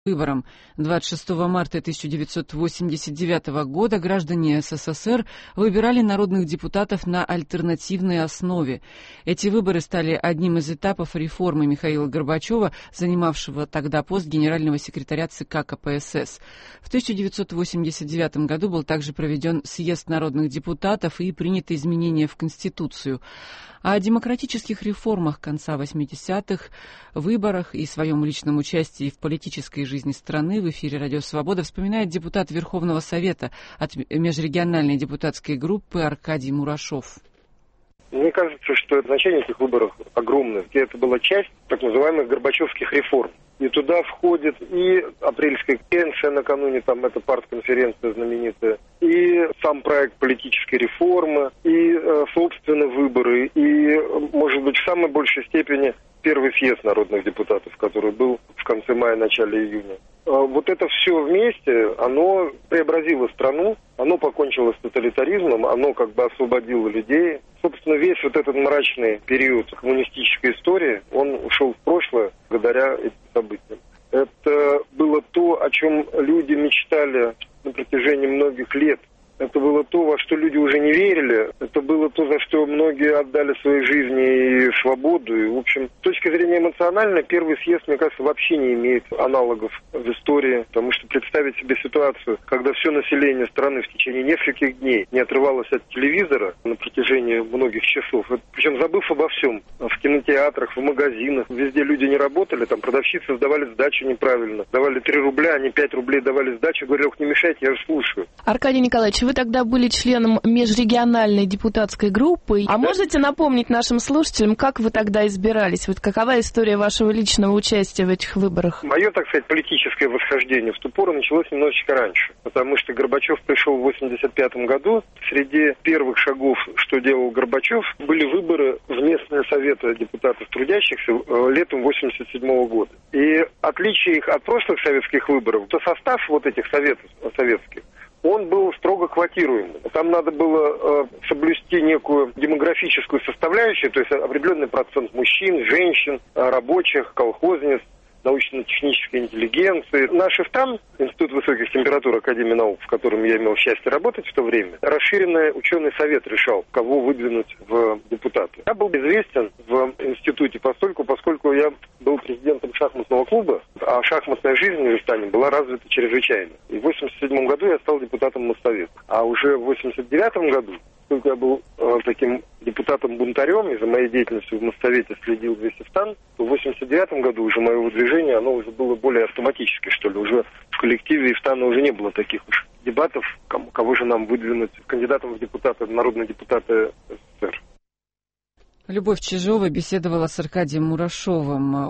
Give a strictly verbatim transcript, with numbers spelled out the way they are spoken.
Выборам двадцать шестого марта тысяча девятьсот восемьдесят девятого года граждане СССР выбирали народных депутатов на альтернативной основе. Эти выборы стали одним из этапов реформы Михаила Горбачева, занимавшего тогда пост генерального секретаря ЦК КПСС. В тысяча девятьсот восемьдесят девятом году был также проведен съезд народных депутатов и приняты изменения в Конституцию. О демократических реформах конца восьмидесятых, выборах и своем личном участии в политической жизни страны в эфире «Радио Свобода» вспоминает депутат Верховного Совета от межрегиональной депутатской группы Аркадий Мурашов. Мне кажется, что значение этих выборов огромное. Это была часть так называемых горбачевских реформ. И туда входит и апрельская конвенция накануне, там эта партконференция знаменитая, и сам проект политической реформы, и, э, собственно, выборы, и, может быть, в самой большей степени первый съезд народных депутатов, который был в конце мая, начале июня. Вот это все вместе, оно преобразило страну, оно покончило с тоталитаризмом, оно как бы освободило людей. Собственно, весь вот этот мрачный период коммунистической истории, он ушел в прошлое благодаря этим событиям. Это было то, о чем люди мечтали на протяжении многих лет. Это было то, во что люди уже не верили. Это было то, за что многие отдали свои жизни и свободу. И, в общем, с точки зрения эмоциональной, первый съезд, мне кажется, вообще не имеет аналогов в истории. Потому что представить себе ситуацию, когда все население страны в течение нескольких дней не отрывалось от телевизора на протяжении многих часов, причем забыв обо всем, в кинотеатрах, в магазинах, везде люди не работали, там продавщицы сдавали сдачу неправильно. Давали три рубля, они пять рублей давали сдачу. Говорили: ох, не мешайте, я же слушаю. Аркадий Николаевич, вы тогда были членом межрегиональной депутатской группы. А можете напомнить нашим слушателям, как вы тогда избирались? Вот какова история вашего личного участия в этих выборах? Мое, так сказать, политическое восхождение в ту пору началось немножечко раньше. Потому что Горбачев пришел в восемьдесят пятом году. Среди первых шагов, что делал Горбачев, были выборы в местные советы депутатов трудящихся летом восемьдесят седьмого года. И отличие их от прошлых советских выборов, то состав вот этих советов советских, он был строго квотируемый. Там надо было э, соблюсти некую демографическую составляющую, то есть определенный процент мужчин, женщин, э, рабочих, колхозниц, научно-технической интеллигенции. Наш ИФТАН, Институт высоких температур Академии наук, в котором я имел счастье работать в то время, расширенный ученый совет решал, кого выдвинуть в депутаты. Я был известен в институте постольку, поскольку я был президентом шахматного клуба, а шахматная жизнь в Ифтане была развита чрезвычайно. И в восемьдесят седьмом году я стал депутатом Моссовета. А уже в восемьдесят девятом году, поскольку я был э, таким депутатом-бунтарем, и за моей деятельностью в Моссовете следил весь Ифтан, то в восемьдесят девятом году уже мое выдвижение, оно уже было более автоматически, что ли. Уже в коллективе Ифтана уже не было таких уж дебатов, кому, кого же нам выдвинуть кандидатом в депутаты, народные депутаты СССР. Любовь Чижова беседовала с Аркадием Мурашовым.